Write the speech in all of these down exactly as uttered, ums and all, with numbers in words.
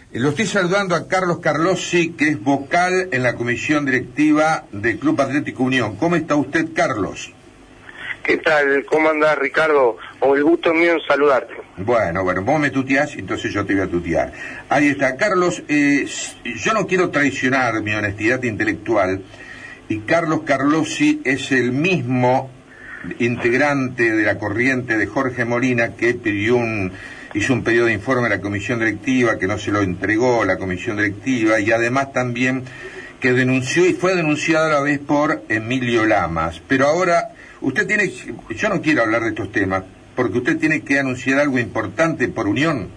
Lo estoy saludando a Carlos Carlossi, que es vocal en la comisión directiva del Club Atlético Unión. ¿Cómo está usted, Carlos? ¿Qué tal? ¿Cómo andás, Ricardo? O el gusto mío en saludarte. Bueno, bueno, vos me tuteás, entonces yo te voy a tutear. Ahí está, Carlos, eh, yo no quiero traicionar mi honestidad intelectual, y Carlos Carlossi es el mismo integrante de la corriente de Jorge Molina que pidió un... hizo un pedido de informe a la comisión directiva, que no se lo entregó la comisión directiva, y además también que denunció y fue denunciado a la vez por Emilio Lamas. Pero ahora, usted tiene, yo no quiero hablar de estos temas, porque usted tiene que anunciar algo importante por Unión.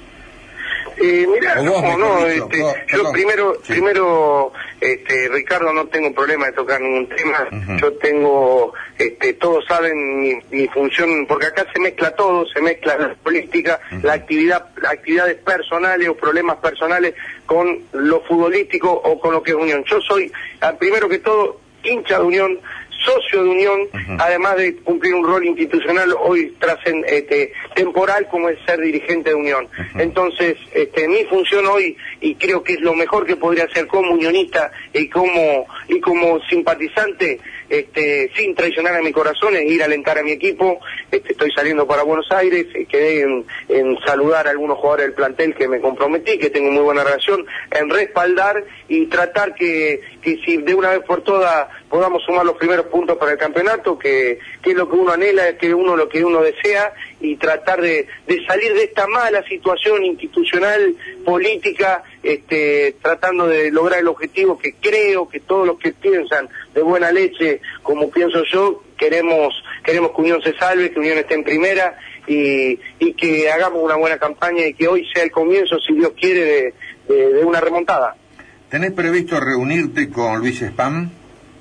Eh, mira, no, no, este, vos, yo perdón. primero, sí. primero, este, Ricardo, no tengo problema de tocar ningún tema. Uh-huh. Yo tengo, este, todos saben mi, mi función, porque acá se mezcla todo, se mezcla la política, uh-huh. la actividad, actividades personales o problemas personales con lo futbolístico o con lo que es Unión. Yo soy, primero que todo, hincha de Unión, socio de Unión, uh-huh. además de cumplir un rol institucional hoy trascend, este, temporal como es ser dirigente de Unión. Uh-huh. Entonces, este, mi función hoy, y creo que es lo mejor que podría hacer como unionista y como y como simpatizante, este, sin traicionar a mi corazón, es ir a alentar a mi equipo. Este, estoy saliendo para Buenos Aires, quedé en, en saludar a algunos jugadores del plantel que me comprometí, que tengo muy buena relación, en respaldar y tratar que, que si de una vez por todas podamos sumar los primeros puntos para el campeonato, que, que es lo que uno anhela, es que uno lo que uno desea, y tratar de, de salir de esta mala situación institucional, política, este, tratando de lograr el objetivo que creo que todos los que piensan de buena leche, como pienso yo, queremos queremos que Unión se salve, que Unión esté en primera, y, y que hagamos una buena campaña, y que hoy sea el comienzo, si Dios quiere, de, de, de una remontada. ¿Tenés previsto reunirte con Luis Spam?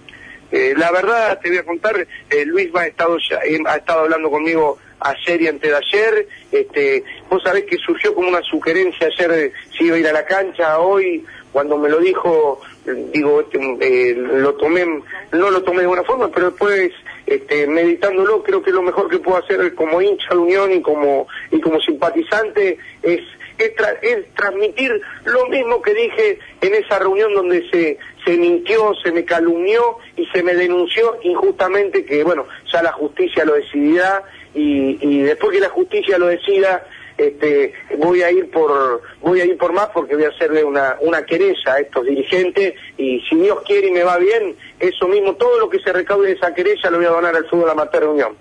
Eh, la verdad, te voy a contar, eh, Luis ha estado, ya, eh, ha estado hablando conmigo ayer y antes de ayer. Este, vos sabés que surgió como una sugerencia ayer de si iba a ir a la cancha hoy. Cuando me lo dijo, digo, este, eh, lo tomé, no lo tomé de buena forma, pero después, este, meditándolo, creo que lo mejor que puedo hacer como hincha de Unión y como y como simpatizante es es, tra es transmitir lo mismo que dije en esa reunión donde se se mintió, se me calumnió y se me denunció injustamente, que bueno, ya la justicia lo decidirá, y, y después que la justicia lo decida, este, voy a ir por voy a ir por más, porque voy a hacerle una una querella a estos dirigentes, y si Dios quiere y me va bien, eso mismo, todo lo que se recaude de esa querella lo voy a donar al fútbol amateur de Unión.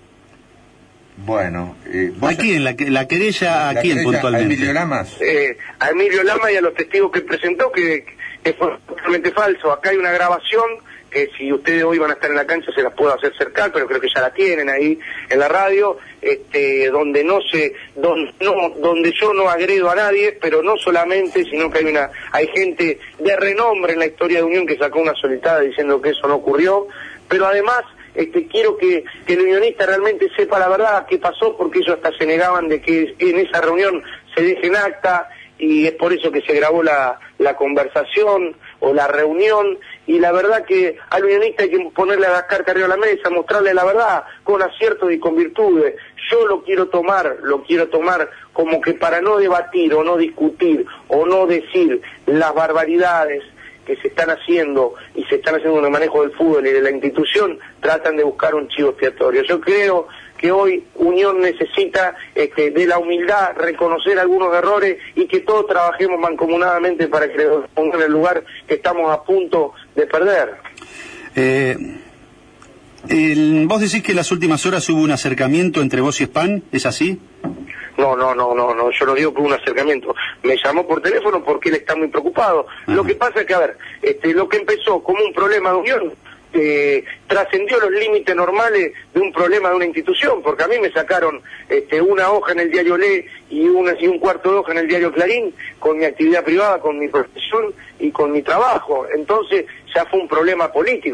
Bueno, eh, ¿a quién? ¿La, la querella a la quién querella, puntualmente? ¿A Emilio Lamas? Eh, a Emilio Lamas y a los testigos que presentó, que, que fue totalmente falso. Acá hay una grabación que si ustedes hoy van a estar en la cancha se las puedo hacer cercar, pero creo que ya la tienen ahí en la radio, este, donde no se, donde, no, donde yo no agredo a nadie, pero no solamente, sino que hay una, hay gente de renombre en la historia de Unión que sacó una solitada diciendo que eso no ocurrió, pero además Este, quiero que, que el unionista realmente sepa la verdad, qué pasó, porque ellos hasta se negaban de que en esa reunión se deje en acta, y es por eso que se grabó la, la conversación o la reunión, y la verdad que al unionista hay que ponerle las cartas arriba de la mesa, mostrarle la verdad, con aciertos y con virtudes. Yo lo quiero tomar, lo quiero tomar como que para no debatir o no discutir o no decir las barbaridades que se están haciendo y se están haciendo en el manejo del fútbol y de la institución, tratan de buscar un chivo expiatorio. Yo creo que hoy Unión necesita este, de la humildad, reconocer algunos errores, y que todos trabajemos mancomunadamente para que nos pongan en el lugar que estamos a punto de perder. Eh, el, vos decís que en las últimas horas hubo un acercamiento entre vos y Spam, ¿es así? No, no, no, no, no, yo no digo que hubo un acercamiento. Me llamó por teléfono porque él está muy preocupado. Ajá. Lo que pasa es que, a ver, este, lo que empezó como un problema de Unión, eh, trascendió los límites normales de un problema de una institución, porque a mí me sacaron este, una hoja en el diario Le y, una, y un cuarto de hoja en el diario Clarín, con mi actividad privada, con mi profesión y con mi trabajo. Entonces ya fue un problema político.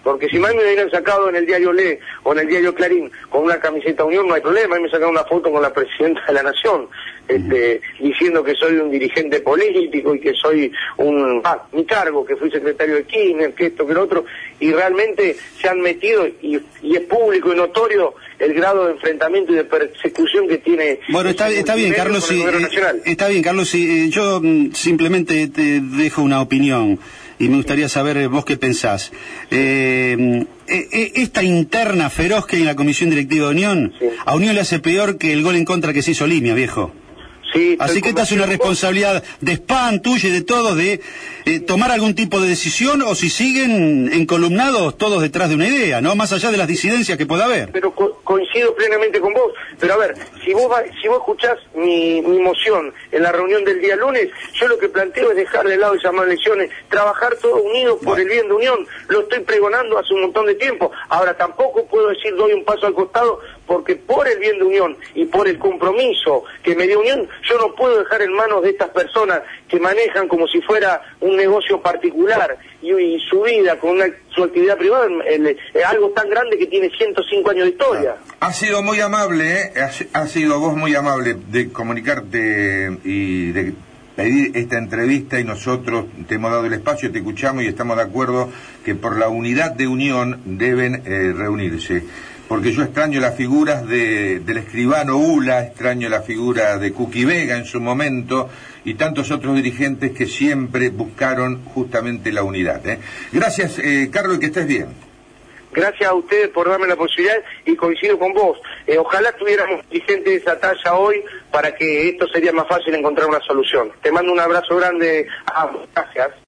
Porque si más me hubieran sacado en el diario Le o en el diario Clarín con una camiseta Unión, no hay problema. A mí me sacaron una foto con la presidenta de la Nación, este, uh-huh. diciendo que soy un dirigente político y que soy un... Ah, mi cargo, que fui secretario de Kirchner, que esto, que lo otro, y realmente se han metido, y, y es público y notorio el grado de enfrentamiento y de persecución que tiene... Bueno, está, está bien, Carlos, sí, eh, está bien, Carlos, sí, eh, yo mm, simplemente te dejo una opinión. Y me gustaría saber vos qué pensás. Eh, eh, esta interna feroz que hay en la Comisión Directiva de Unión, sí. a Unión le hace peor que el gol en contra que se hizo Limia, viejo. Sí, Así que esta es una responsabilidad de Span, tuya y de todos, de eh, tomar algún tipo de decisión, o si siguen encolumnados todos detrás de una idea, ¿no? Más allá de las disidencias que pueda haber. Pero co coincido plenamente con vos. Pero a ver, si vos va si vos escuchás mi, mi moción en la reunión del día lunes, yo lo que planteo es dejar de lado esas maldiciones, trabajar todos unidos por bueno. el bien de Unión. Lo estoy pregonando hace un montón de tiempo. Ahora tampoco puedo decir doy un paso al costado, porque por el bien de Unión y por el compromiso que me dio Unión, yo no puedo dejar en manos de estas personas que manejan como si fuera un negocio particular y, y su vida con una, su actividad privada, el, el, algo tan grande que tiene ciento cinco años de historia. Ha sido muy amable, ¿eh? ha, ha sido vos muy amable de comunicarte y de pedir esta entrevista, y nosotros te hemos dado el espacio, te escuchamos y estamos de acuerdo que por la unidad de Unión deben eh, reunirse. Porque yo extraño las figuras de, del escribano Ula, extraño la figura de Cuqui Vega en su momento, y tantos otros dirigentes que siempre buscaron justamente la unidad. ¿eh? Gracias, eh, Carlos, y que estés bien. Gracias a ustedes por darme la posibilidad, y coincido con vos. Eh, ojalá tuviéramos dirigentes de esa talla hoy, para que esto sería más fácil encontrar una solución. Te mando un abrazo grande. Ah, gracias.